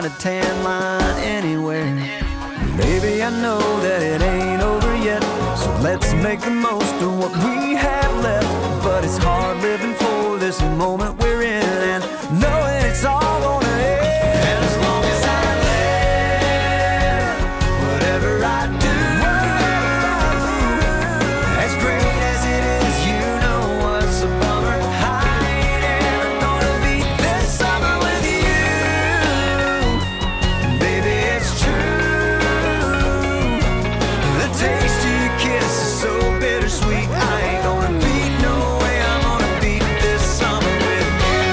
find a tan line anywhere. Baby, I know that it ain't over yet, so let's make the most of what we have left. But it's hard living for this moment we're in, and knowing it's all gonna end. And as long as I live, whatever I do, as great as it is, you know what's a bummer. I ain't ever gonna beat this summer with you. Baby, it's true. The taste of your kiss is so bittersweet. I ain't gonna beat, no way I'm gonna beat this summer with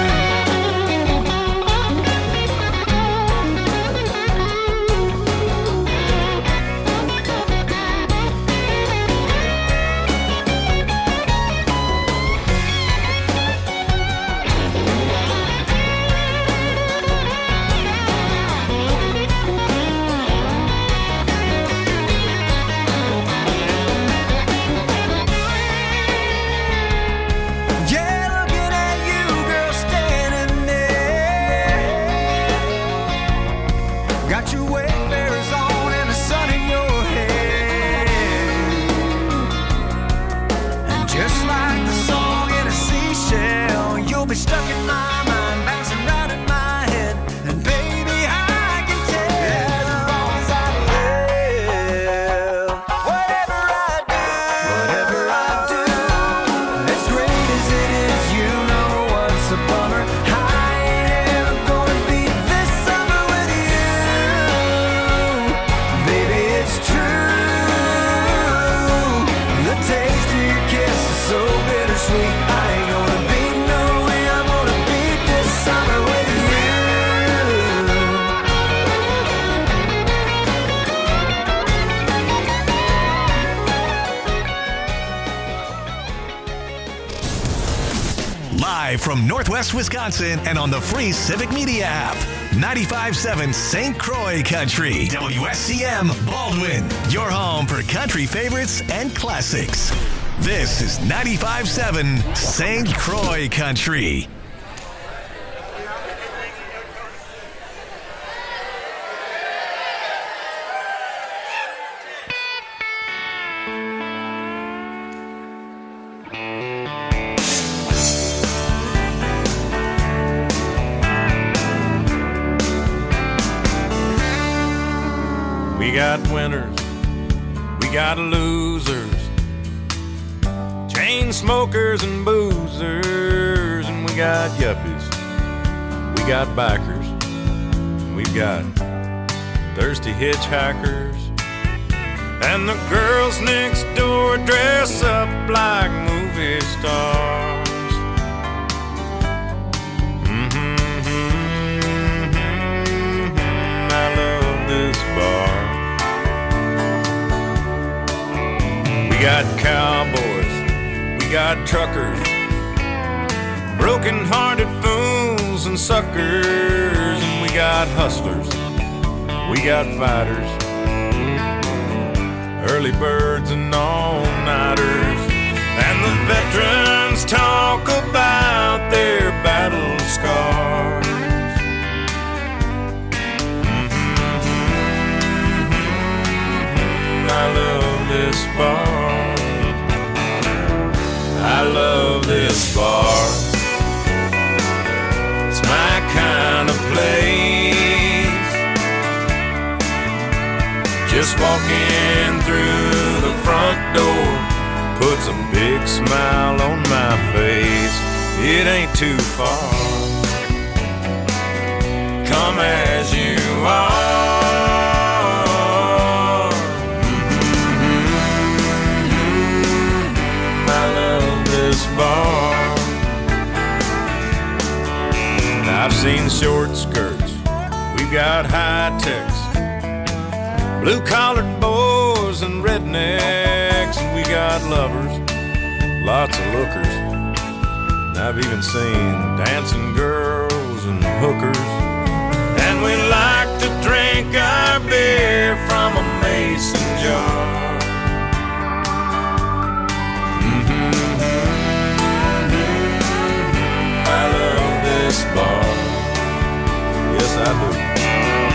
stuck in my mind, bouncing round in my head. And baby, I can tell, as long as I live, whatever I do, as great as it is, you know what's a bummer. I ain't ever gonna beat this summer with you. Baby, it's true. The taste of your kiss is so bittersweet. I ain't gonna beat no way I'm gonna beat this summer with you. Live from Northwest Wisconsin and on the free Civic Media app. 95.7 St. Croix Country. WSCM Baldwin. Your home for country favorites and classics. This is 95.7 St. Croix Country. We got winners, we got losers, chain smokers and boozers, and we got yuppies, we got bikers, we've got thirsty hitchhikers, and the girls next door dress up like movie stars. I love this bar. We got cowboys, we got truckers, broken-hearted fools and suckers, and we got hustlers, we got fighters, early birds and all-nighters, and the veterans talk about their battle scars. I love this bar. I love this bar. It's my kind of place. Just walking through the front door puts a big smile on my face. It ain't too far. Come as you are. Bar. I've seen short skirts, we've got high techs, blue-collared boys and rednecks, and we got lovers, lots of lookers. And I've even seen dancing girls and hookers. And we like to drink our beer from a mason jar. I love this bar. Yes, I do.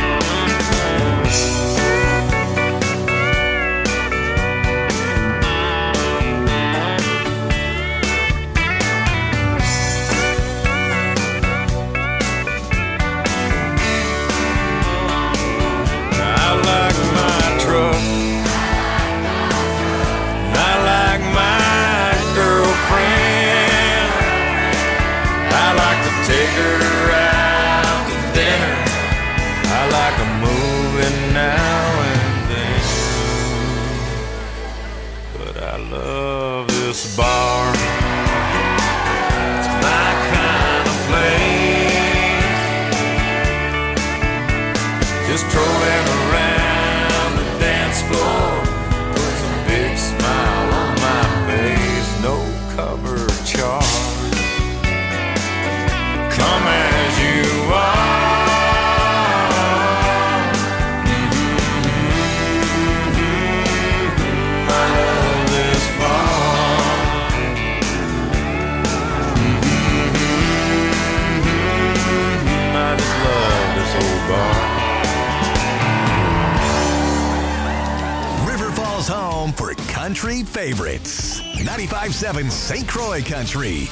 country favorites. 95.7 St. Croix Country.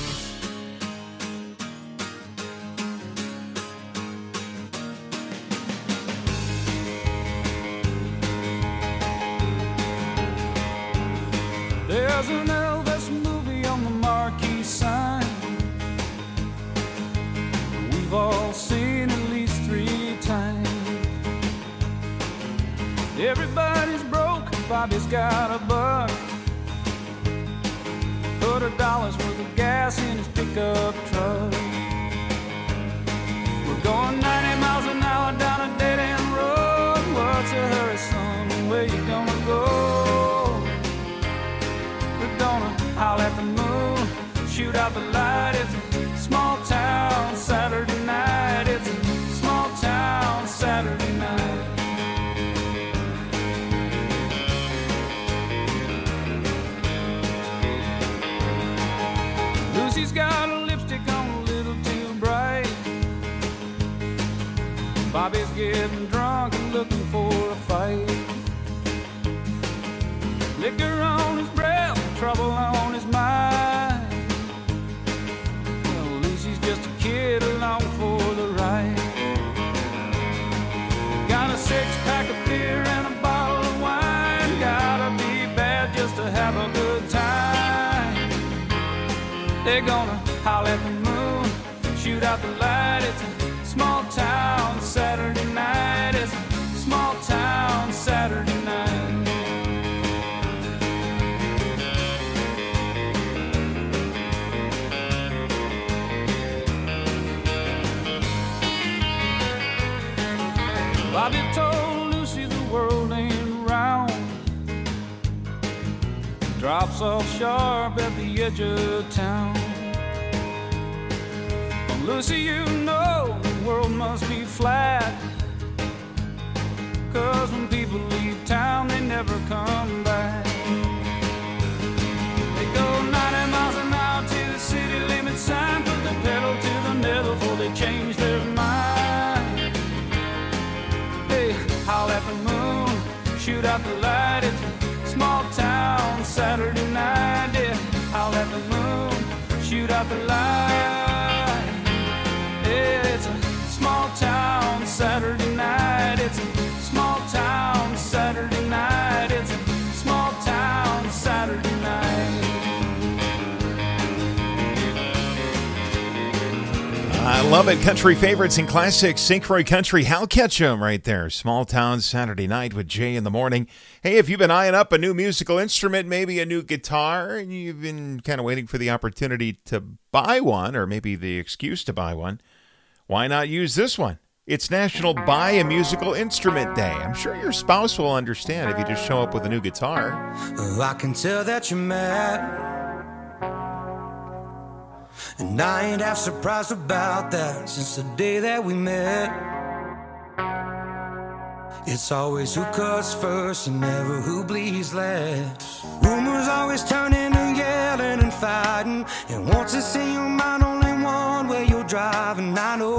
There's an Elvis movie on the marquee sign. We've all seen at least 3 times. Everybody's broke, Bobby's got a buck. Put $1 worth of gas in his pickup truck. We're going 90 miles an hour down a dead-end road. What's a hurry, son? Where you gonna go? We're gonna howl at the moon, shoot out the light. It's a small town Saturday night. It's a small town Saturday night. Lucy's got a lipstick on a little too bright. Bobby's getting drunk and looking for a fight. Liquor on his breath, trouble on his mind. Well, Lucy's just a kid along for the ride. Got a 6-pack of beer and a bottle of wine. Gotta be bad just to have a good time. They're gonna howl at the moon, shoot out the light. It's a small town Saturday night. It's a small town Saturday night. Bobby told Lucy the world ain't round. Drops off sharp at the edge of town. Well, Lucy, you know the world must be flat. 'Cause when people leave town, they never come back. They go 90 miles an hour to the city limit sign. Put the pedal to the metal before they change their mind. They howl at the moon, shoot out the light. It's a small town Saturday night. Yeah, howl at the moon, shoot out the light. Yeah, it's a small town Saturday night. It's a small town Saturday night. It's a small town Saturday night. I love it. Country favorites and classics. St. Croix Country. Hal Ketchum right there. Small Town Saturday Night with Jay in the Morning. Hey, if you've been eyeing up a new musical instrument, maybe a new guitar, and you've been kind of waiting for the opportunity to buy one, or maybe the excuse to buy one, why not use this one? It's National Buy a Musical Instrument Day. I'm sure your spouse will understand if you just show up with a new guitar. I can tell that you're mad, and I ain't half surprised about that since the day that we met. It's always who cuts first and never who bleeds last. Rumors always turn into yelling and fighting, and once it's in your mind, only one way you're driving. I know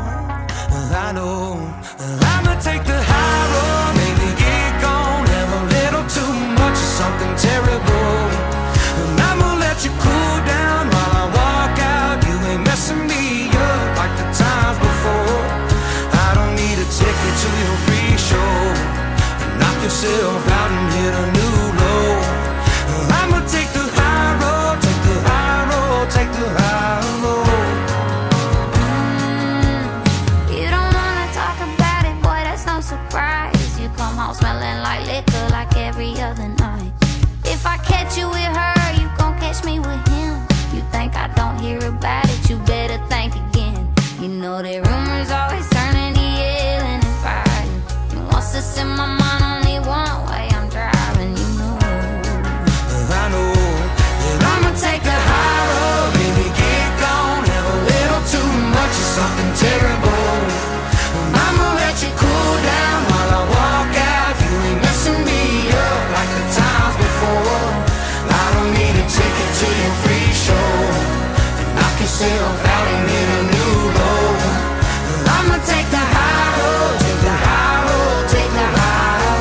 I'ma take the high road, maybe get gone, have a little too much of something terrible, and I'ma let you cool down while I walk out. You ain't messing me up like the times before. I don't need a ticket to your free show. Knock yourself out and hit a new low. I'ma take the high road, take the high road, take the high road. You don't wanna talk about it, boy, that's no surprise. You come home smelling like liquor like every other night. If I catch you with her, you gon' catch me with him. You think I don't hear about it, you better think again. You know that rumors always turn into yelling and fighting. And once it's in my mind, only one way I'm driving, you know. I know that I'ma take the high road, baby, get gone, have a little too much of something terrible. I'ma let you cool down while I walk out. You ain't messing me up like the times before. I don't need a ticket to your free show, and knock yourself out and hit a new low. I'ma take the high road, take the high road, take the high road.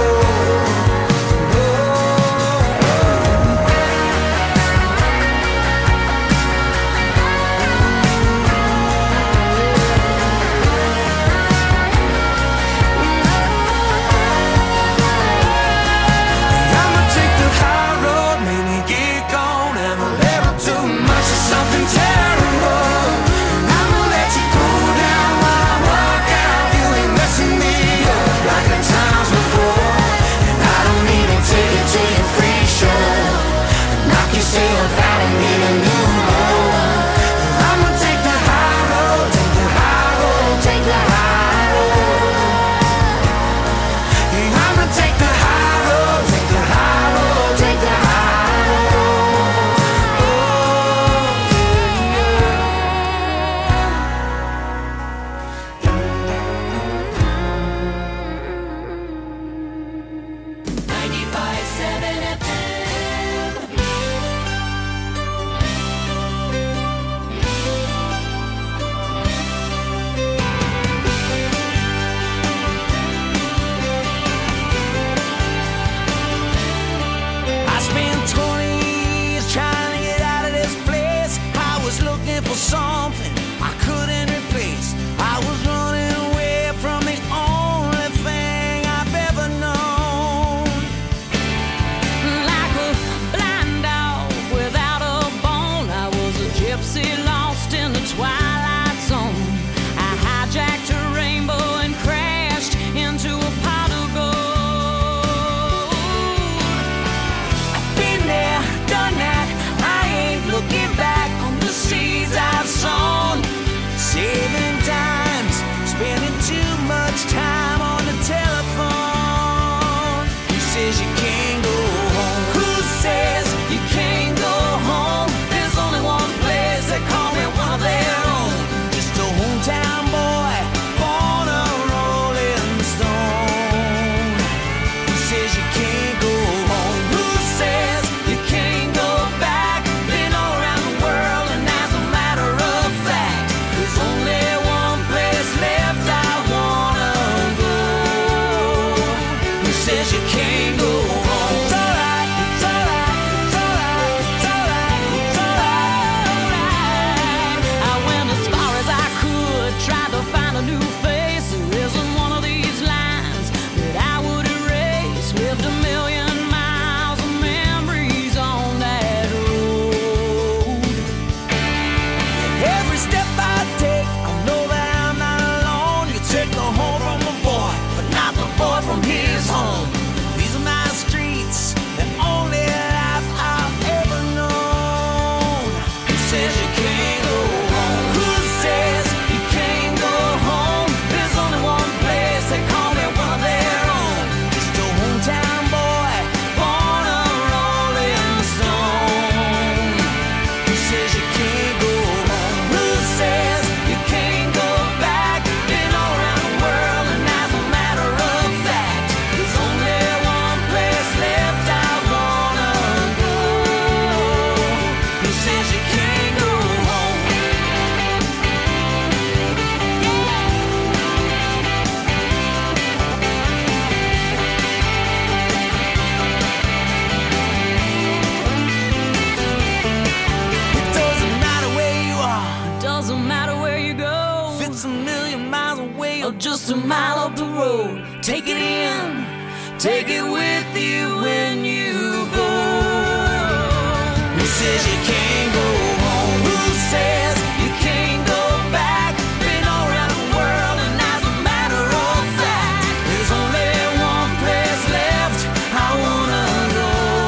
things a million miles away or just a mile up the road. Take it in, take it with you when you go. Who says you can't go home? Who says you can't go back? Been all around the world and as a matter of fact, there's only one place left I wanna go.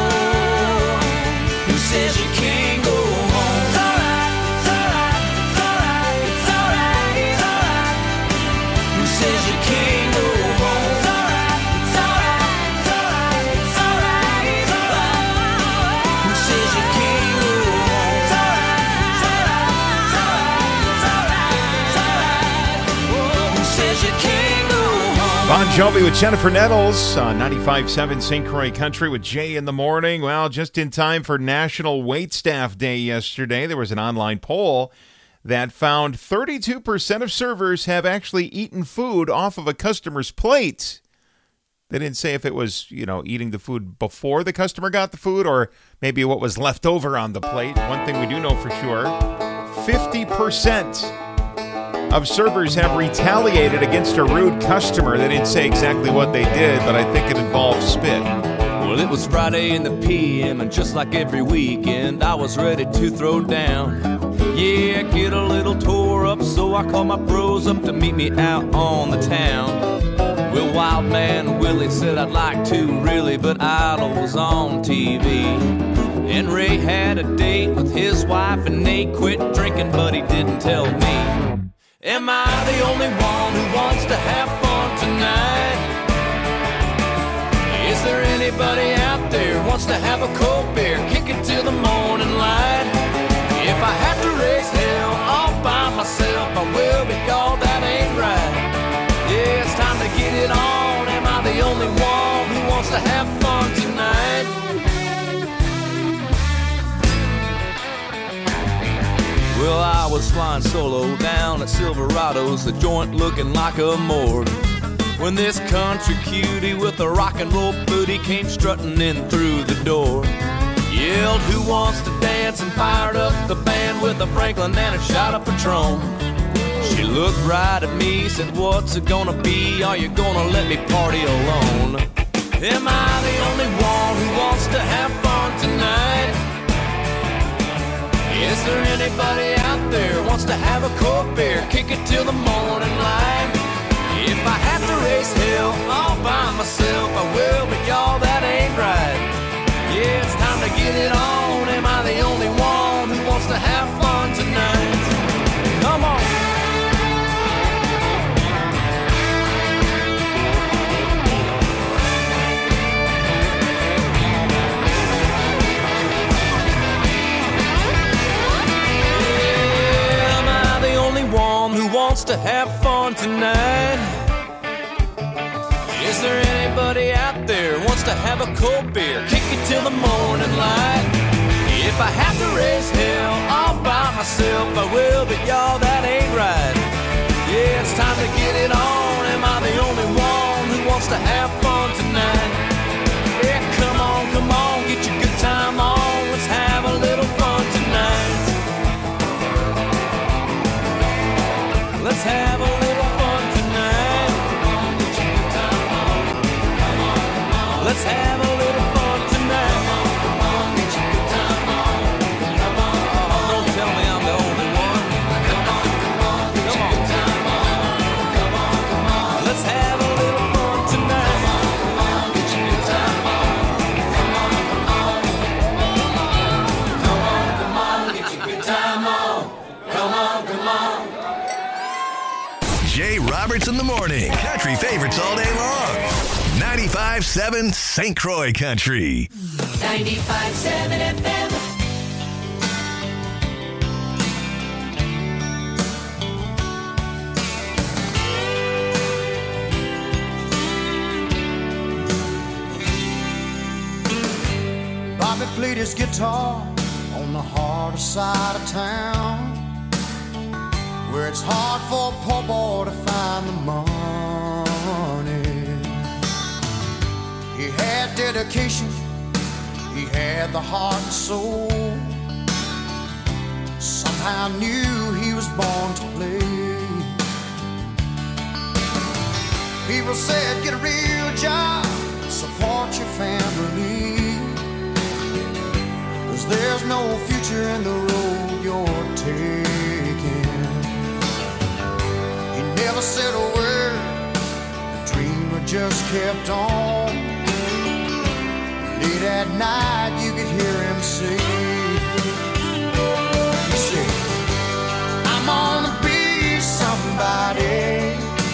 Who says you can't go home? It's alright, it's alright, it's alright, it's alright, it's alright. Who says you can't go home? It's alright, it's alright, it's alright, it's alright, it's alright. Who says you can't go home? It's alright, it's alright, it's alright, it's alright, it's alright. Who says you can't go home? Bon Jovi with Jennifer Nettles on 95.7 St. Croix Country with Jay in the morning. Well, just in time for National Waitstaff Day yesterday, there was an online poll that found 32% of servers have actually eaten food off of a customer's plate. They didn't say if it was, eating the food before the customer got the food or maybe what was left over on the plate. One thing we do know for sure, 50% of servers have retaliated against a rude customer. They didn't say exactly what they did, but I think it involved spit. Well, it was Friday in the PM, and just like every weekend, I was ready to throw down. Yeah, get a little tore up, so I called my bros up to meet me out on the town. Well, Wild Man Willie said I'd like to, really, but Idol was on TV. And Ray had a date with his wife, and Nate quit drinking, but he didn't tell me. Am I the only one who wants to have fun tonight? Is there anybody out there who wants to have a cold beer, kick it till the morning light? If I have to raise hell all by myself, I will, but y'all, that ain't right. Yeah, it's time to get it on. Am I the only one who wants to have fun tonight? Well, I was flying solo down at Silverado's, the joint looking like a morgue, when this country cutie with a rock and roll booty came strutting in through the door. Yelled, who wants to dance, and fired up the band with a Franklin and a shot of Patron. She looked right at me, said, what's it gonna be? Are you gonna let me party alone? Am I the only one who wants to have fun tonight? Is there anybody out there who wants to have a cold beer, kick it till the morning light? If I have to raise hell all by myself, I will, but y'all, that ain't right. Yeah, it's time to get it on. Am I the only one who wants to have fun tonight? Come on. Yeah, am I the only one who wants to have fun tonight? Is there anybody out there who wants to have a cold beer, kick it till the morning light? If I have to raise hell all by myself, I will, but y'all, that ain't right. Yeah, it's time to get it on. Am I the only one who wants to have fun tonight? Yeah, come on, get your good time on. Let's have a little fun tonight. Let's have a little fun tonight. Let's have a little fun tonight. Don't tell me I'm the only one. Come on. Let's have a little fun tonight. Come on, get your good time on. Come on. Jay Roberts in the morning. Country favorites all day long. 95.7 St. Croix Country. 95.7 FM. Bobby played his guitar on the harder side of town, where it's hard for a poor boy to find the money. He had dedication, he had the heart and soul. Somehow knew he was born to play. People said, get a real job, support your family, 'cause there's no future in the road you're taking. He never said a word, the dreamer just kept on. Late at night you could hear him say, he said, I'm gonna be somebody.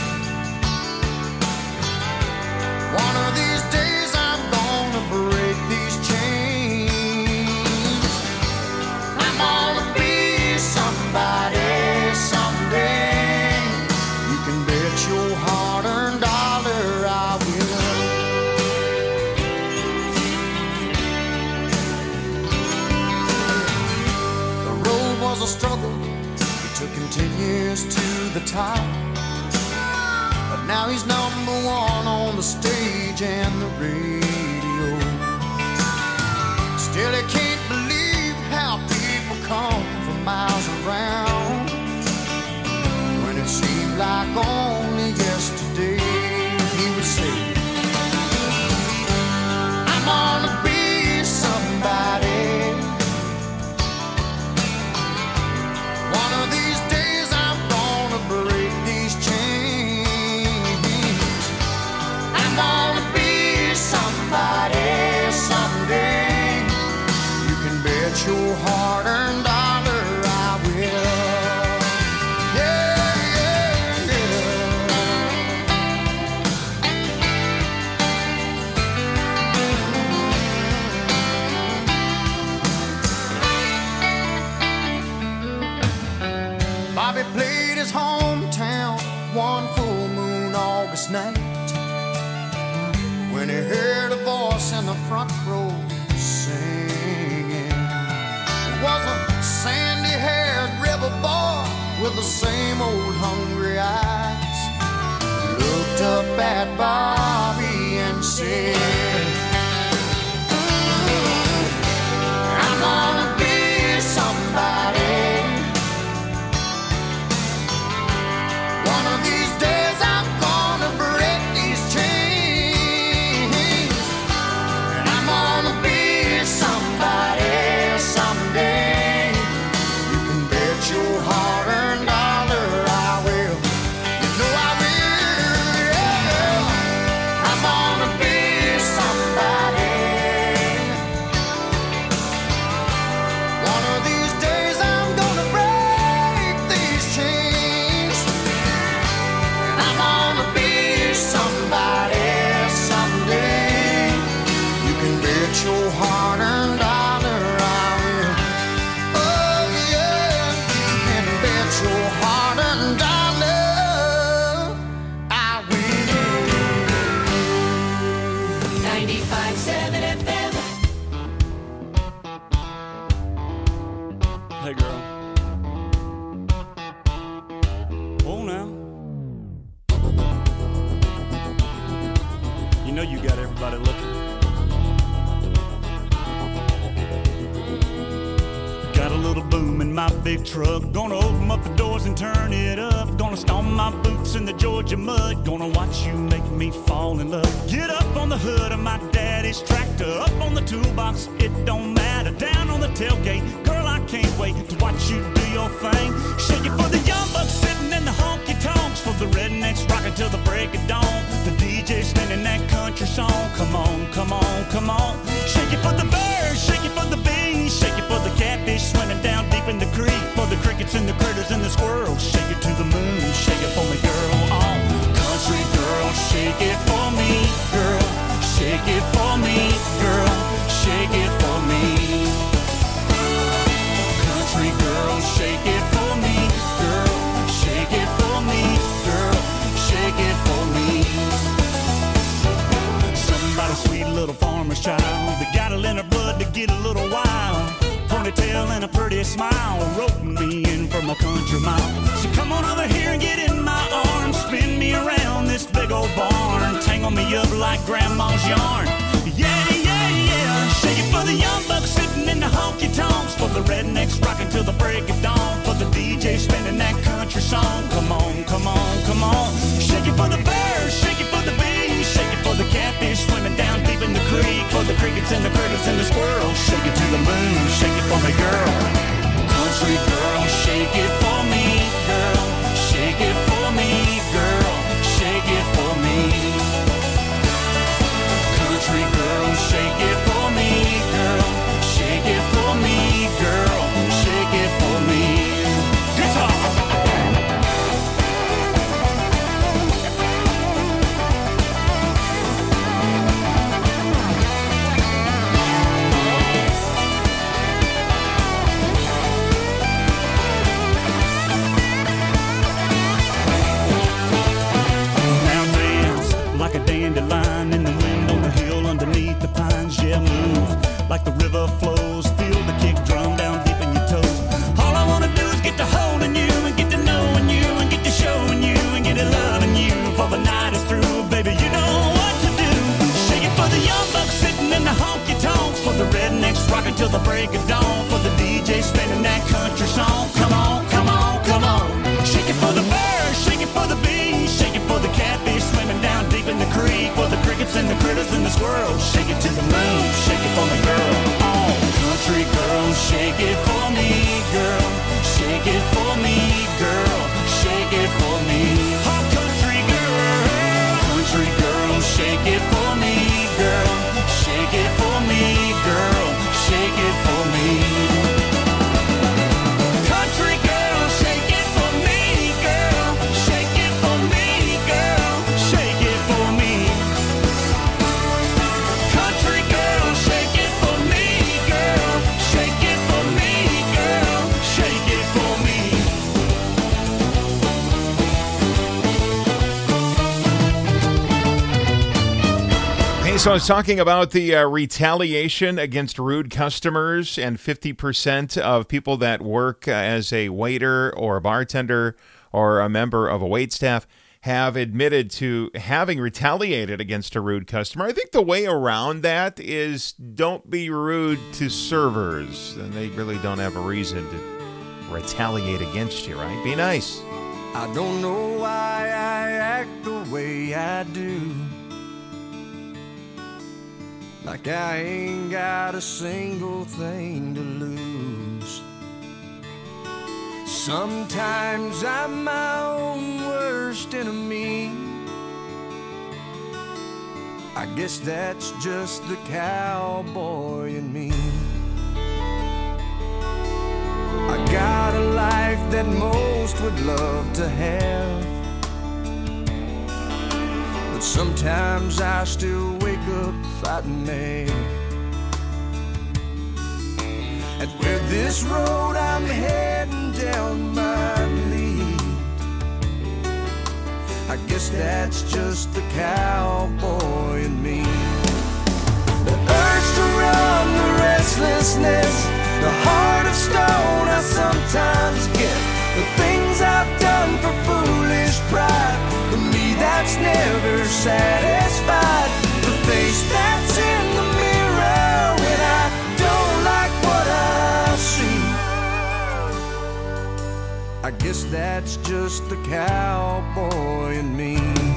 One of these days I'm gonna break these chains. I'm gonna be somebody someday. You can bet your hard-earned dollar I will. The road was a struggle. It took him 10 years to the top. But now he's number one on the stage and the radio. Still he can't believe how people come from miles around, when it seemed like only yesterday he would say, I'm gonna be somebody. One of these days I'm gonna break these chains. I'm gonna be somebody someday. You can bet your hard-earned dollar I will. Yeah, yeah, yeah. Bobby played his hometown one full moon August night, when he heard a voice in the front row singing. It was a sandy-haired rebel boy with the same old hungry eyes. Looked up at Bobby and said, I'm gonna be somebody. One of these days I'm gonna break these chains. And I'm gonna be somebody someday. You can bet your hard-earned dollar I will. You know I will, yeah. I'm gonna be somebody. One of these days I'm gonna break these chains. I'm gonna be somebody someday. You can bet your hard-earned dollar I will. Oh yeah, you can bet your hard-earned dollar I will. 95.7 FM. Hey, girl. Oh, now. You know you got everybody looking. Got a little boom in my big truck. Gonna open up the doors and turn it up. Gonna stomp my boots in the Georgia mud. Gonna watch you make me fall in love. Get up on the hood of my daddy's tractor. Up on the toolbox, it don't matter. Down on the tailgate, girl, I can't wait to watch you do your thing. Shake it for the young bucks sitting in the honky tonks, for the rednecks rocking till the break of dawn. The DJ spinning that country song. Come on, come on, come on. Shake it for the birds, shake it for the bees, shake it for the catfish swimming down deep in the creek, for the crickets and the critters and the squirrels. Shake it to the moon, shake it for me, girl. Oh, country girl, shake it for me, girl. Shake it for me, girl. Shake it for me. Country girl, shake it for me, girl. Shake it for me, girl. Shake it for me. Somebody sweet little farmer's child that got it in her blood to get a little wild. Ponytail and a pretty smile, roping me in from a country mile. So come on over here and get in my arms, spin me around this big old barn, tangle me up like grandma's yarn. Yeah, yeah, yeah. Shake it for the young bucks sitting in the honky tonks, for the rednecks rocking till the break of dawn, for the DJ spinning that country song. Come on, come on, come on. Shake it for the birds, shake it for crickets and the critters and the squirrels. Shake it to the moon, shake it for me, girl. Country girl, shake it for me, girl. Shake it for me, girl. Shake it for me. Country girl, shake it for me, girl. Shake it for me, girl. Shake it for me. Guitar. Like a dandelion in the wind on the hill underneath the pines. Yeah, move like the river flows. Feel the kick drum down deep in your toes. All I wanna do is get to holding you and get to knowing you and get to showing you and get to loving you. For the night is through, baby, you know what to do. Shake it for the young bucks sitting in the honky tonks. For the rednecks rocking till the break of dawn. For the DJ spinning that country song. Come on, come on, come on. Shake it for the birds, shake it for the bees, shake it for the catfish swimming down deep in the creek. For the crickets and the critters and the squirrels. Shake it to the moon, shake it for me, girl. Oh, country girl, shake it for me, girl. Shake it for me, girl. Shake it for me. Oh, country girl, shake it for me, girl. Shake it for me, girl. Shake it for me. Country girl, shake it for me, girl. Shake it for me, girl. Shake it for me. Country girl, shake it for me, girl. Shake it for me, girl. Shake it for me. Hey, so I was talking about the retaliation against rude customers, and 50% of people that work as a waiter or a bartender or a member of a waitstaff have admitted to having retaliated against a rude customer. I think the way around that is don't be rude to servers, and they really don't have a reason to retaliate against you, right? Be nice. I don't know why I act the way I do. Like I ain't got a single thing to lose. Sometimes I'm my own worst enemy. I guess that's just the cowboy in me. I got a life that most would love to have, but sometimes I still wake up fighting mad. And where this road I'm heading down might lead, I guess that's just the cowboy in me. The urge to run, the restlessness, the heart of stone I sometimes get. The things I've done for foolish pride, the me that's never satisfied. The face that's in the mirror when I don't like what I see. I guess that's just the cowboy in me.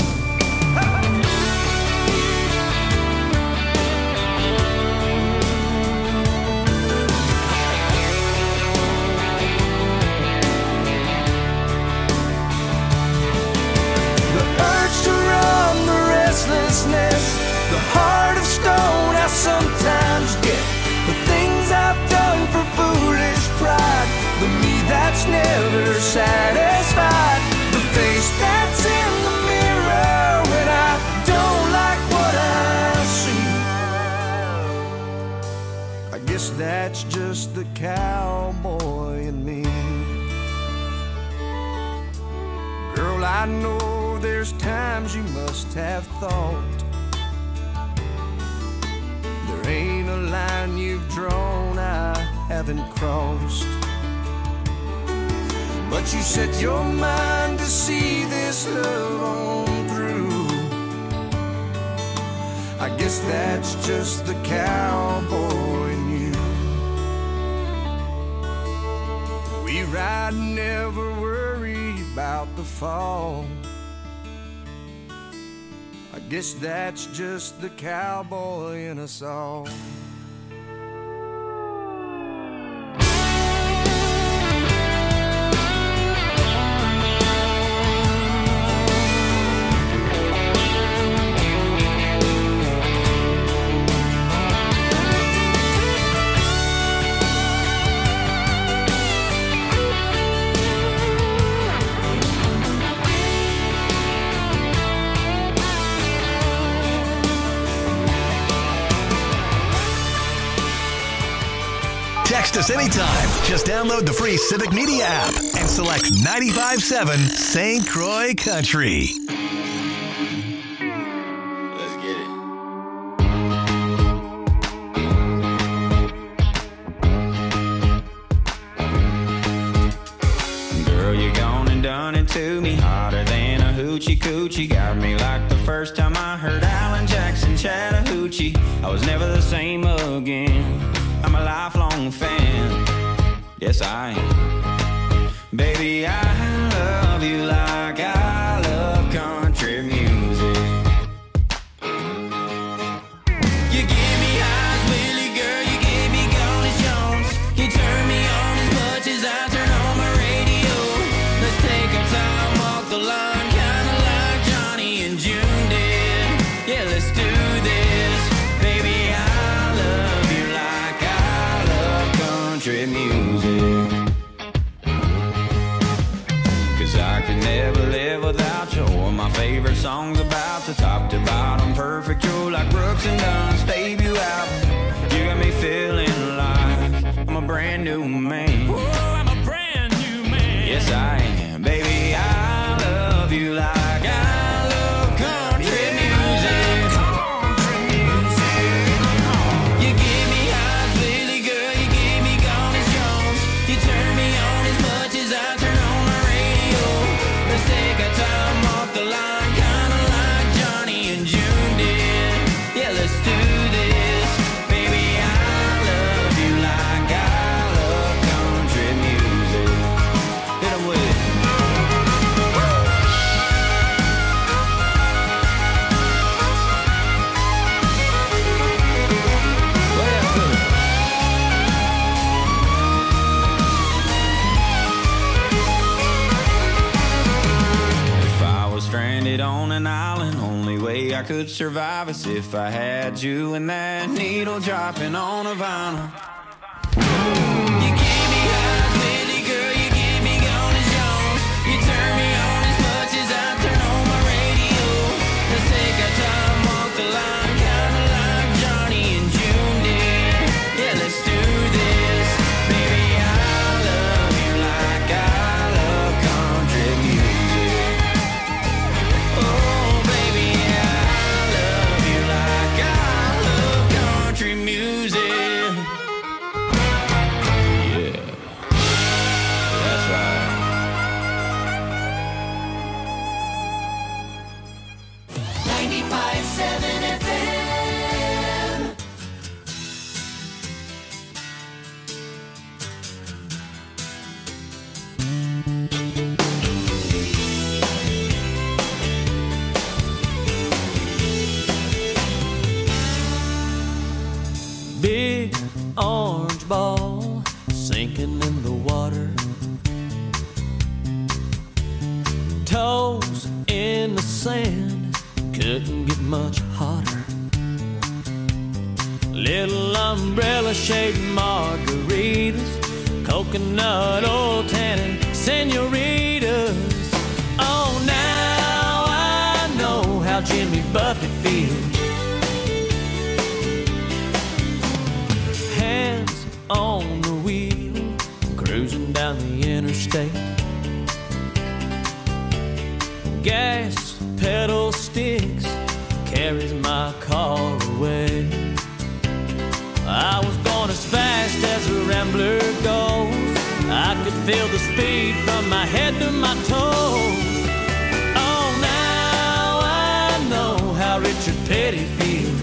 The heart of stone I sometimes get. The things I've done for foolish pride, the me that's never satisfied. The face that's in the mirror when I don't like what I see. I guess that's just the cowboy in me. Girl, I know there's times you must have thought there ain't a line you've drawn I haven't crossed. But you set your mind to see this love on through. I guess that's just the cowboy in you. We ride, never worry about the fall. I guess that's just the cowboy in us all. Text us anytime. Just download the free Civic Media app and select 95.7 St. Croix Country. Let's get it. Girl, you gone and done it to me, hotter than a hoochie coochie. Got me like the first time I heard Alan Jackson Chattahoochee. I was never the same again. I'm a lifelong fan. Yes, I am. Baby, I love you like I love country music. You give me highs, Willie, girl, you give me gone as Jones. You turn me on as much as I turn on my radio. Let's take our time, walk the line, kinda like Johnny and June did. Yeah, let's do this. Baby, I love you like I love country music. Cause I could never live without you. Or my favorite songs about the top to bottom, perfect. You're like Brooks and Dunn's debut album. You got me feeling like I'm a brand new man. Whoa, I'm a brand new man. Yes, I am. Baby, I love you like I love country music. Country music. You give me highs, Billy, girl, you give me gone as Jones. You turn me on as much as I turn on my radio. Let's take our time, walk the line, kinda like Johnny and June did. Yeah, let's do this. Baby, I love you like I love country music. Hit 'em with it. Play that for me. If I was stranded on an island, only way I could survive is if I had you and that needle dropping on a vinyl. You give me highs, Willie, girl, you give me gone as Jones. You turn me on as much as I turn on my radio. Let's take our time, walk the line, kinda like Johnny and June did. Yeah, let's do this. Baby, I love you like I love country music. Oh, baby, I love you like I love country music. Yeah, that's right. 95.7 FM. Big orange ball sinking in the water. Toes in the sand, couldn't get much hotter. Little umbrella shaped margaritas, coconut oil tannin senoritas. Oh, now I know how Jimmy Buffett feels. Hands on the wheel, cruising down the interstate. Gas pedal sticks, carries my car away. I was going as fast as a rambler goes. I could feel the speed from my head to my toes. Oh, now I know how Richard Petty feels.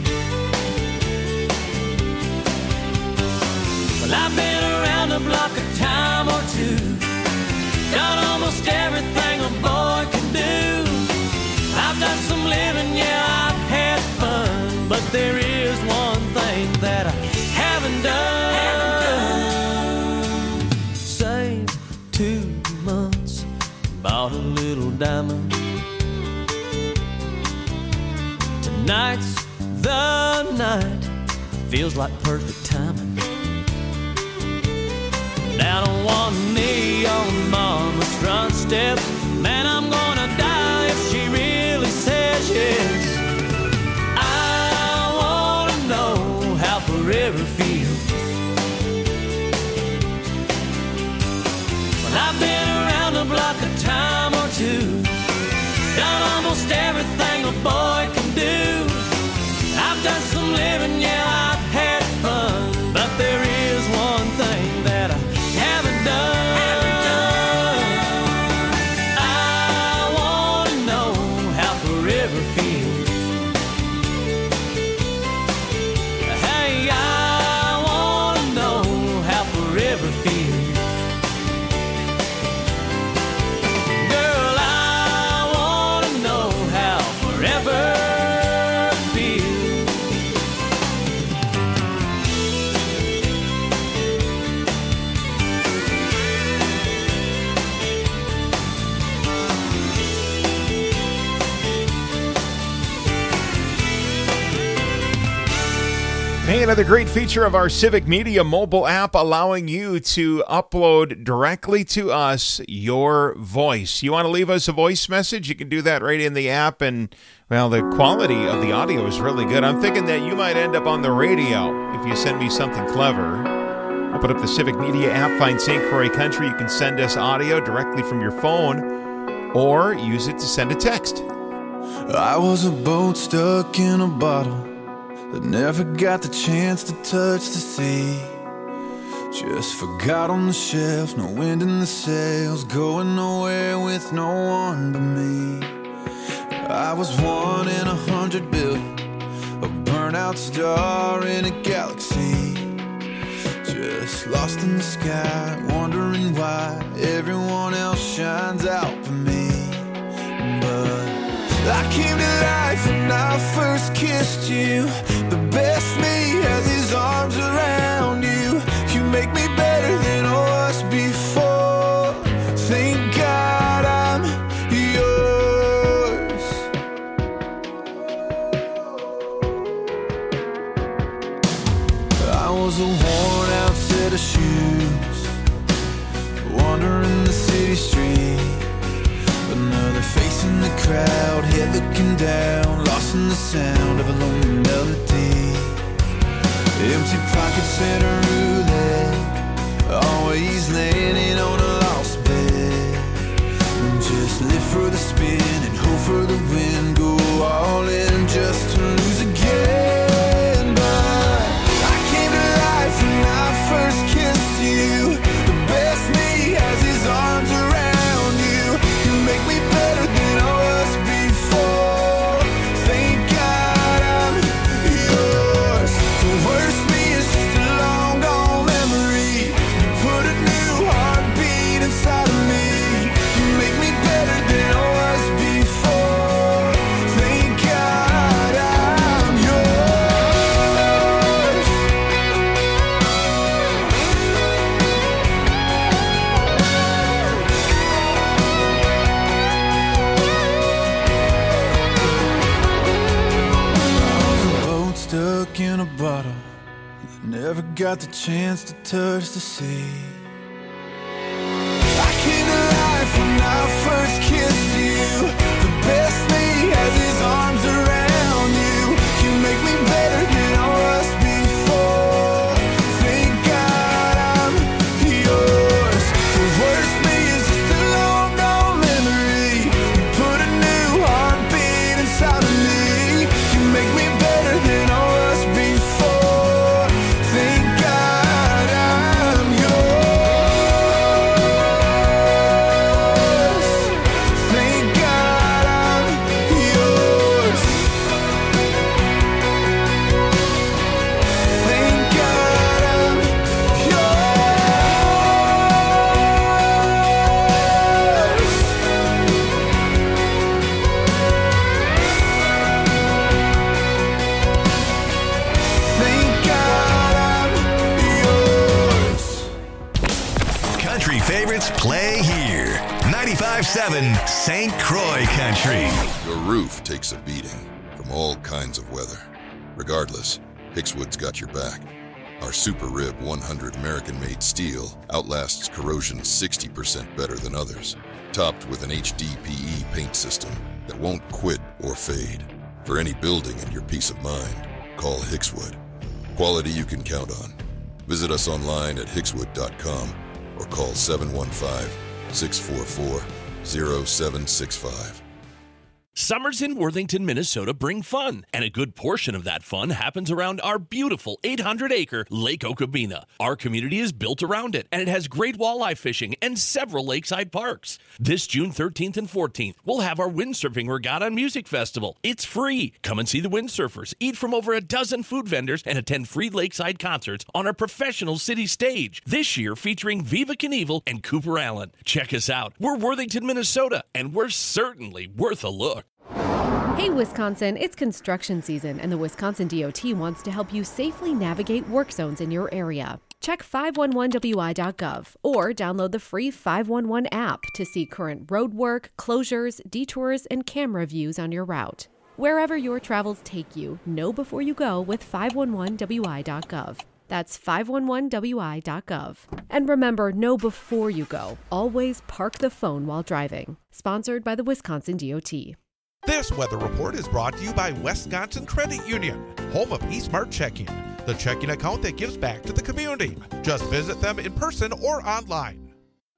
Well, I've been around the block a time or two, done almost everything a boy can do. I've done some living, yeah, But there is one thing that I haven't done. Saved 2 months, bought a little diamond. Tonight's the night, feels like perfect timing. Down on one knee on mama's front steps. Man, I'm gonna die if she really says yes. I wanna know how forever feels. Well, I've been around the block a time or two, done almost everything a boy can do. I've done some living, yeah, I've had fun, but there is one thing that I haven't done. I wanna know how forever feels. Hey, I wanna know how forever feels. Girl, I wanna know how forever feels. Hey, another great feature of our Civic Media mobile app, allowing you to upload directly to us your voice. You want to leave us a voice message? You can do that right in the app, and, well, the quality of the audio is really good. I'm thinking that you might end up on the radio if you send me something clever. Open up the Civic Media app, find St. Croix Country. You can send us audio directly from your phone or use it to send a text. I was a boat stuck in a bottle that never got the chance to touch the sea. Just forgot on the shelf, no wind in the sails, going nowhere with no one but me. I was 1 in 100 billion, a burnout star in a galaxy. Just lost in the sky, wondering why everyone else shines out for me. But I came to life when I first kissed you. The best me has his arms around you. You make me better than I was before. Thank God I'm yours. I was a worn out set of shoes, wandering the city street. Another face in the crowd, head looking down, lost in the sound of a lonely melody. Empty pockets and a roulette, always landing on a lost bet. Just live for the spin and hope for the win, go all in just to lose again. But I came to life when I first kissed you. The best me has his arms around you. You make me better than I was before. Thank God I'm yours. The worst me is just a long gone memory. You put a new heartbeat inside of me. You make me better than I was before. Thank God I'm yours. Boat stuck in a bottle that never got the chance to touch the sea. I came to life when I first kissed you. The best me has his arms around you. You make me better than I was before. Thank God I'm yours. The worst me is just a long gone memory. You put a new heartbeat inside of me. You make me better than I was before. Thank God I'm yours. Thank God favorites play here. 95.7 St. Croix Country. Your roof takes a beating from all kinds of weather. Regardless, Hickswood's got your back. Our Super Rib 100 American-made steel outlasts corrosion 60% better than others, topped with an HDPE paint system that won't quit or fade. For any building and your peace of mind, call Hickswood. Quality you can count on. Visit us online at hickswood.com or call 715-644-0765. Summers in Worthington, Minnesota bring fun, and a good portion of that fun happens around our beautiful 800-acre Lake Okabena. Our community is built around it, and it has great walleye fishing and several lakeside parks. This June 13th and 14th, we'll have our windsurfing regatta and music festival. It's free. Come and see the windsurfers, eat from over a dozen food vendors, and attend free lakeside concerts on our professional city stage. This year featuring Viva Knievel and Cooper Allen. Check us out. We're Worthington, Minnesota, and we're certainly worth a look. Hey Wisconsin, it's construction season and the Wisconsin DOT wants to help you safely navigate work zones in your area. Check 511wi.gov or download the free 511 app to see current road work, closures, detours, and camera views on your route. Wherever your travels take you, know before you go with 511wi.gov. That's 511wi.gov. And remember, know before you go. Always park the phone while driving. Sponsored by the Wisconsin DOT. This weather report is brought to you by Wisconsin Credit Union, home of eSmart Checking, the checking account that gives back to the community. Just visit them in person or online.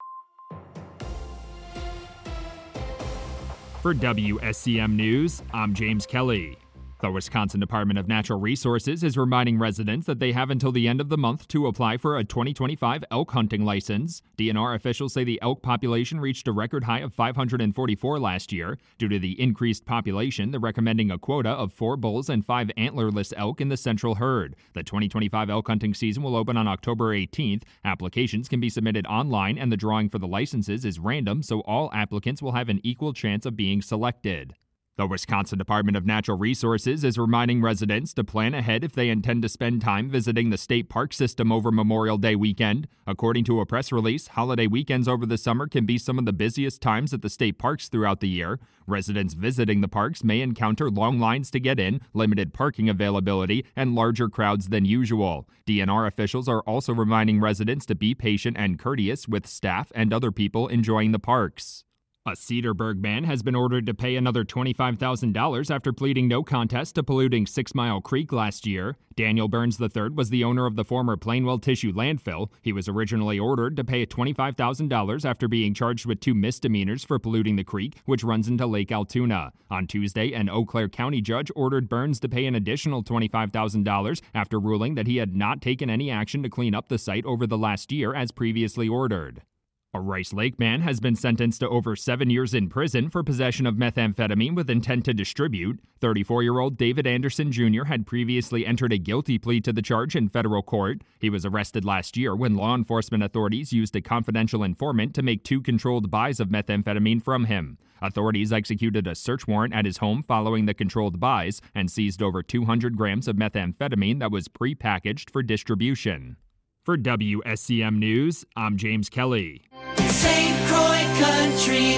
For WSCM News, I'm James Kelly. The Wisconsin Department of Natural Resources is reminding residents that they have until the end of the month to apply for a 2025 elk hunting license. DNR officials say the elk population reached a record high of 544 last year. Due to the increased population, they're recommending a quota of 4 bulls and 5 antlerless elk in the central herd. The 2025 elk hunting season will open on October 18th. Applications can be submitted online, and the drawing for the licenses is random, so all applicants will have an equal chance of being selected. The Wisconsin Department of Natural Resources is reminding residents to plan ahead if they intend to spend time visiting the state park system over Memorial Day weekend. According to a press release, holiday weekends over the summer can be some of the busiest times at the state parks throughout the year. Residents visiting the parks may encounter long lines to get in, limited parking availability, and larger crowds than usual. DNR officials are also reminding residents to be patient and courteous with staff and other people enjoying the parks. A Cedarburg man has been ordered to pay another $25,000 after pleading no contest to polluting 6 Mile Creek last year. Daniel Burns III was the owner of the former Plainwell Tissue Landfill. He was originally ordered to pay $25,000 after being charged with 2 misdemeanors for polluting the creek, which runs into Lake Altoona. On Tuesday, an Eau Claire County judge ordered Burns to pay an additional $25,000 after ruling that he had not taken any action to clean up the site over the last year as previously ordered. A Rice Lake man has been sentenced to over 7 years in prison for possession of methamphetamine with intent to distribute. 34-year-old David Anderson Jr. had previously entered a guilty plea to the charge in federal court. He was arrested last year when law enforcement authorities used a confidential informant to make 2 controlled buys of methamphetamine from him. Authorities executed a search warrant at his home following the controlled buys and seized over 200 grams of methamphetamine that was prepackaged for distribution. For WSCM News, I'm James Kelly. St. Croix Country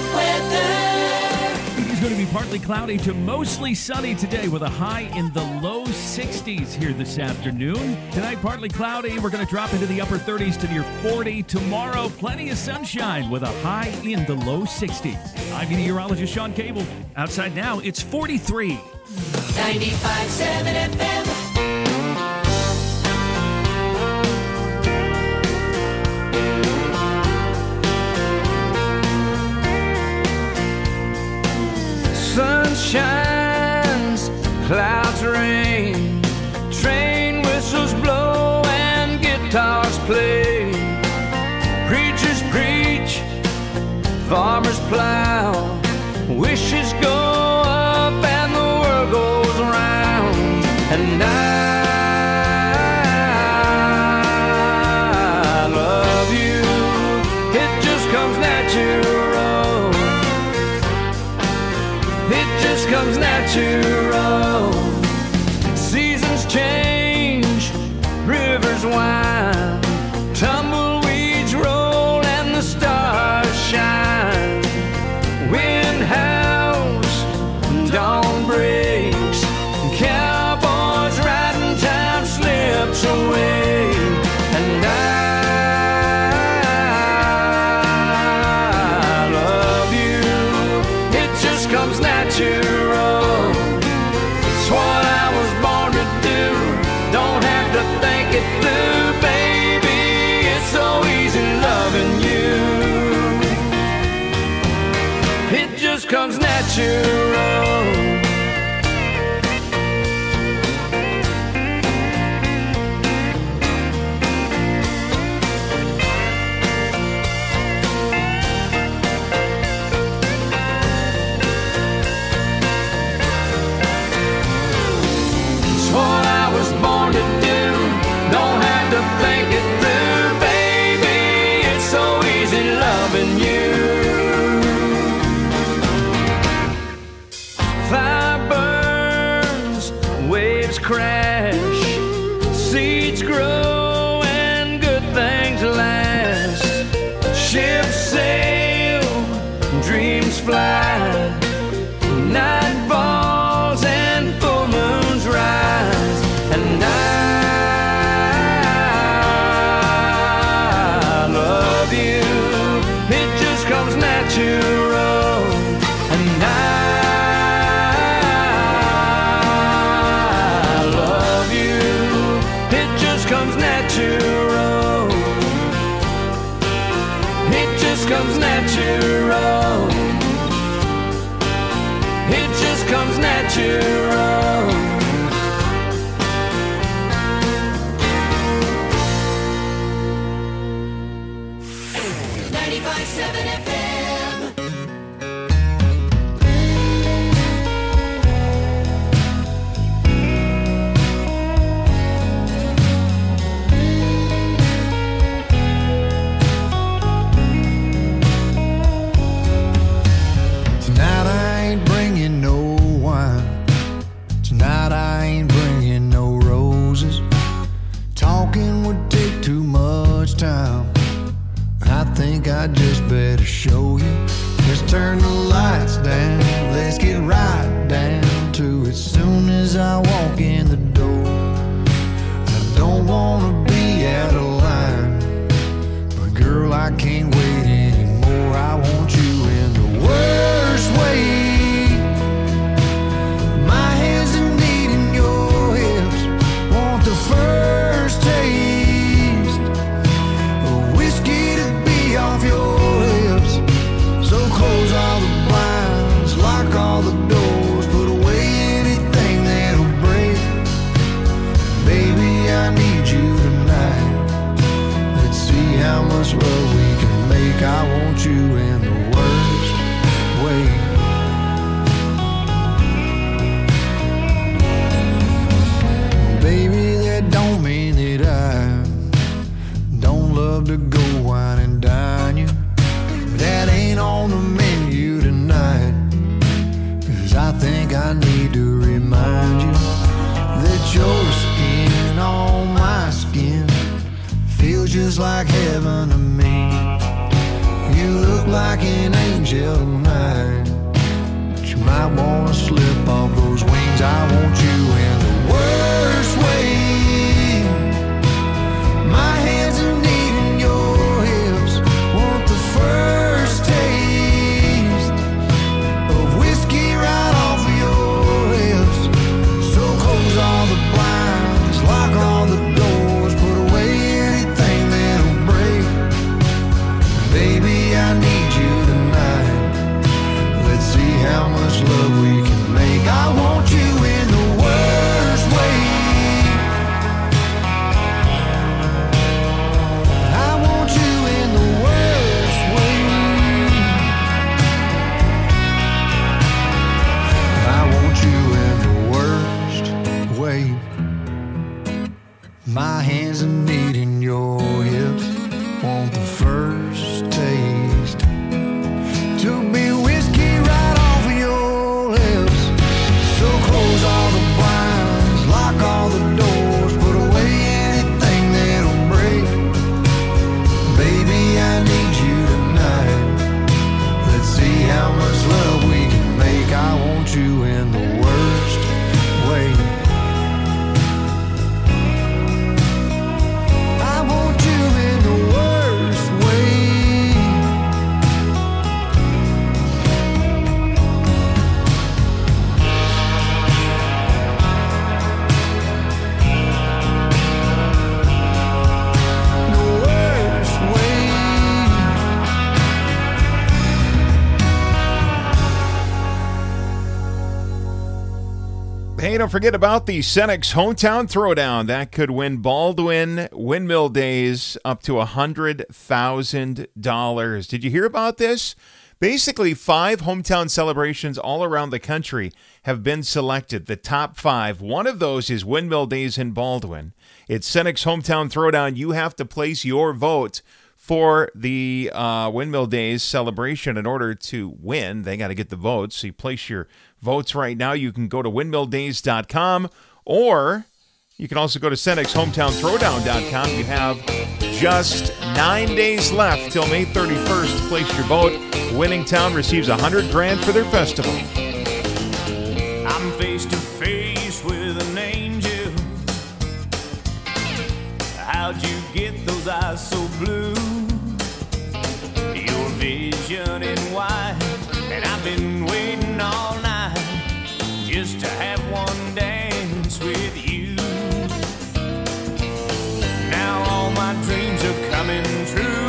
weather. It's going to be partly cloudy to mostly sunny today with a high in the low 60s here this afternoon. Tonight, partly cloudy. We're going to drop into the upper 30s to near 40. Tomorrow, plenty of sunshine with a high in the low 60s. I'm meteorologist Sean Cable. Outside now, it's 43. 95.7 FM. Sun shines, clouds rain, train whistles blow and guitars play. Preachers preach, farmers plow, wishes go up and the world goes round. And I love you, it just comes natural. It just comes natural. Seasons change, rivers wind, tumbleweeds roll, and the stars dawn breaks, cowboys riding, time slips away, and I love you. It just comes natural. It's what I was born to do. Don't have to think it through, baby. It's so easy loving you. It just comes natural. Crash, seeds grow and good things last. Ships sail, dreams fly. Night falls and full moons rise, and I love you. It just comes natural, and comes natural. It just comes natural. It just comes natural. 95.7 FM. Tonight I ain't bringing no roses. Talking would take too much time. I think I just better show you. Let's turn the lights down. Let's get right down to it. Soon as I walk in the door, I don't wanna be out of line, but girl, I can't wait anymore. I want you in the worst way. First taste of whiskey to be off your lips. So close all the blinds, lock all the doors, put away anything that'll break. Baby, I need you tonight. Let's see how much love we can make. I want you in the worst way. Baby, don't mean that I don't love to go wine and dine you. That ain't on the menu tonight. 'Cause I think I need to remind you that your skin on my skin feels just like heaven to me. You look like an angel tonight, but you might wanna slip off those wings. I want you in the worst way. My hands are needing your hips. Want the first taste of whiskey right off of your lips. So close all the blinds, lock all the doors, put away anything that'll break. Baby, I need you tonight. Let's see how much love we can make. I want you in the worst way. My hands are needing your hips. Want the first taste to be whiskey right off of your lips. So close all the blinds, lock all the doors, put away anything that'll break. Baby, I need you tonight. Let's see how much love we can make. I want you in Hey, don't forget about the Cenex Hometown Throwdown. That could win Baldwin Windmill Days up to $100,000. Did you hear about this? Basically, 5 hometown celebrations all around the country have been selected. The top 5. One of those is Windmill Days in Baldwin. It's Cenex Hometown Throwdown. You have to place your vote for the Windmill Days celebration in order to win. They got to get the votes. So you place your votes right now. You can go to windmilldays.com, or you can also go to CenexHometownThrowdown.com. You have just 9 days left till May 31st to place your vote. Winning town receives $100,000 for their festival. I'm face to face with an angel. How'd you get those eyes so blue? Your vision in white, and I've been waiting all night just to have one dance with you. Now all my dreams are coming true.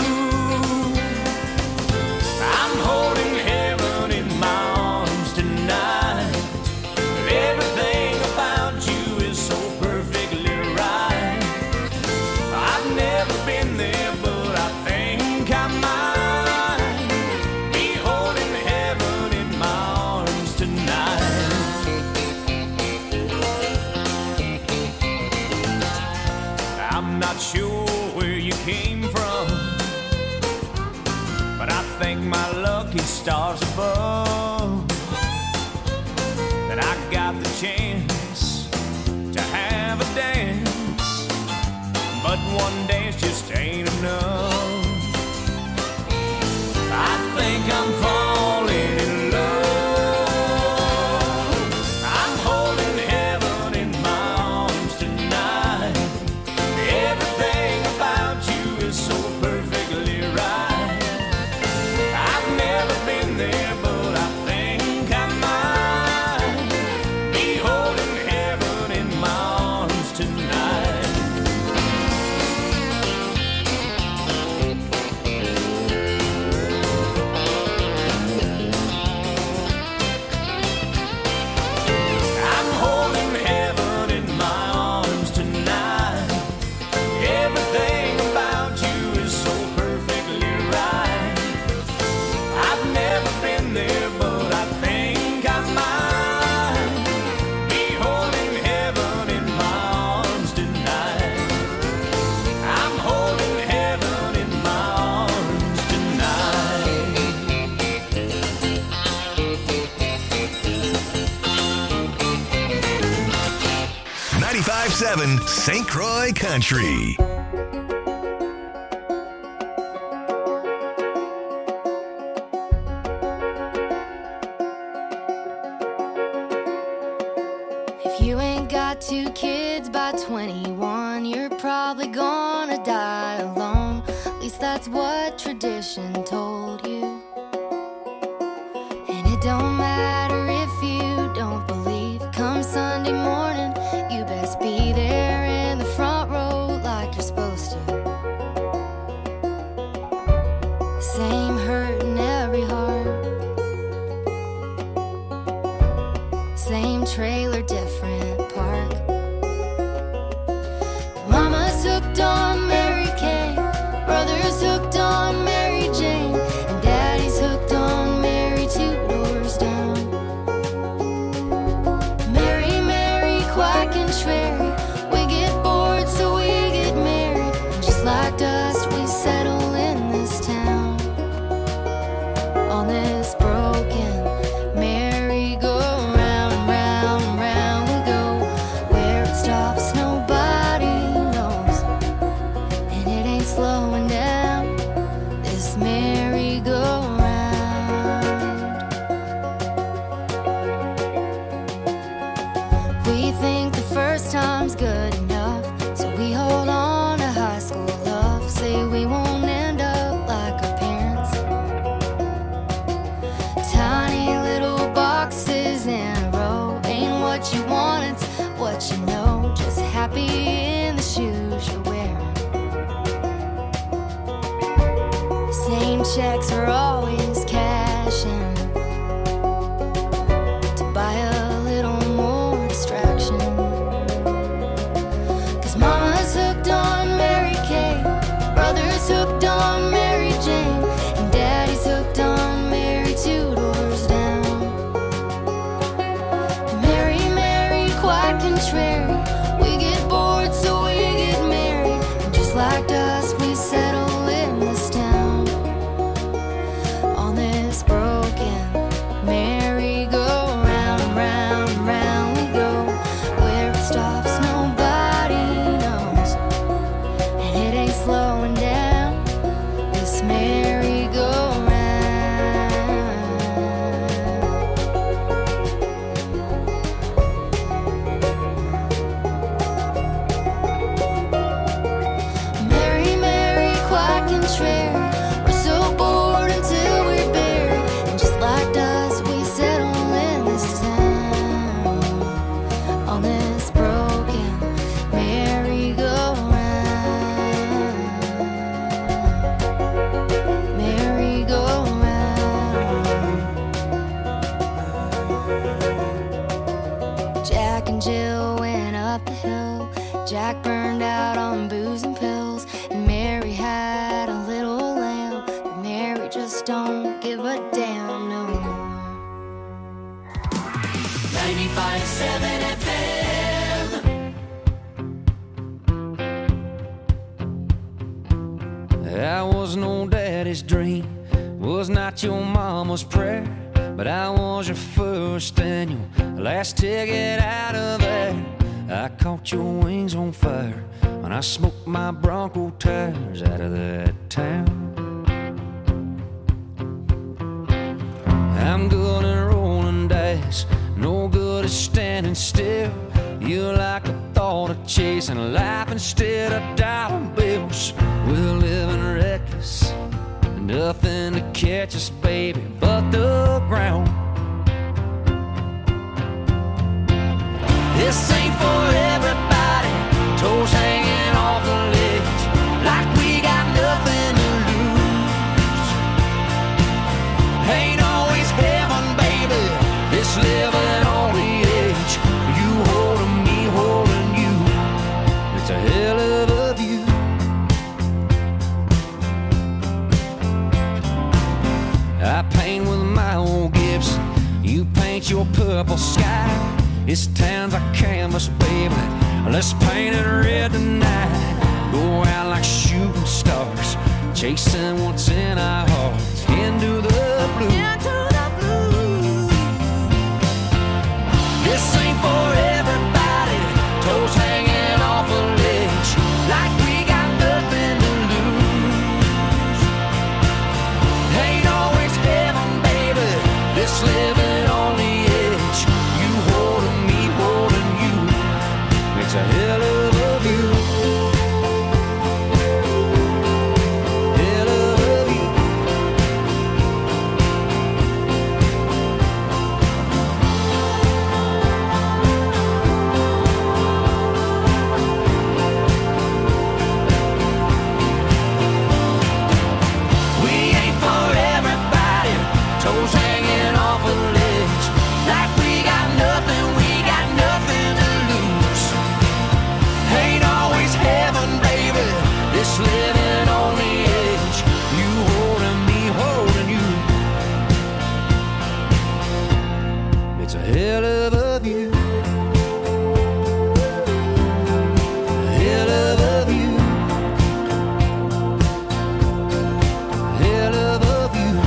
I'm holding heaven in my arms tonight. Everything about you is so perfectly right. I've never been there, but I think I might be holding heaven in my arms tonight. I'm not sure where you came from, but I thank my lucky stars above that I got the chance to have a dance. But one dance just ain't enough. I think I'm falling in love. I'm holding heaven in my arms tonight. Everything about you is so perfectly right. I've never been there, but I think I might be holding heaven in my arms tonight. I'm holding heaven in my arms tonight. Everything about you is so perfectly right. I've never been there, but I think I might be holding heaven in my arms tonight. I'm holding heaven in my arms tonight. 95.7 St. Croix Country. If you ain't got 2 kids by 21, you're probably gonna die alone. At least that's what tradition told you. And it don't matter if you don't believe. Come Sunday morning, you best be there in the front row like you're supposed to. Same hurt in every heart. Same trailer, different park. Mama's hooked on Mary Kay, brother's hooked on Mary Jane, and daddy's hooked on Mary 2 doors down. Mary, Mary, quack and Sherry, we get bored so we get married, and just like dust we settle in this town. On this broken merry-go-round, round, round we go. Where it stops nobody knows, and it ain't slowing down, this merry-go-round. We think the first time's good enough, so we hold on to high school love. Say we won't end up like our parents. Tiny little boxes in a row. Ain't what you want, it's what you know. Just happy in the shoes you're wearing. Same checks are always cashing to buy a little more distraction. Rick and Jill went up the hill. Jack burned out on booze and pills. And Mary had a little lamb. But Mary just don't give a damn no more. 95.7 FM. I was no daddy's dream, was not your mama's prayer, but I was your first and your last ticket out of there. I caught your wings on fire when I smoked my Bronco tires out of that town. I'm good at rolling dice, no good at standing still. You like the thought of chasing life instead of dollar bills. We're living reckless, nothing to catch us, baby, but the ground. This ain't for everybody, toes hanging off the ledge, like we got nothing to lose. Ain't always heaven, baby, this living on the edge. You holding me, holding you, it's a hell of a view. I paint with my old Gibson, you paint your purple sky. This town's a canvas, baby, let's paint it red tonight. Go out like shooting stars, chasing what's in our hearts, into the blue. This ain't for everybody, toes hanging off a ledge, like we got nothing to lose. Ain't always heaven, baby, this living on the edge. You holding me, holding you, it's a hell of a view. Hell of a view. We ain't for everybody, toes hanging off a ledge, like we got nothing to lose. Ain't always heaven, baby, this living on the edge. You holding me, holding you, it's a hell of a view. Hell of a view. Hell of a view.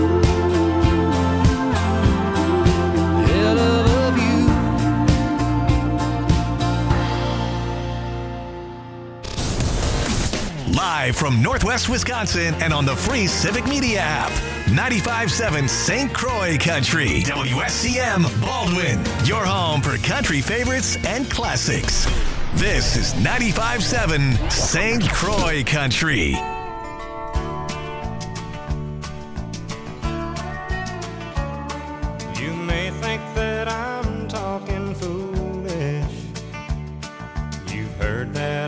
Hell of a view. Live from Northwest Wisconsin and on the free Civic Media app. 95.7 St. Croix Country. WSCM Baldwin. Your home for country favorites and classics. This is 95.7 St. Croix Country. You may think that I'm talking foolish. You've heard that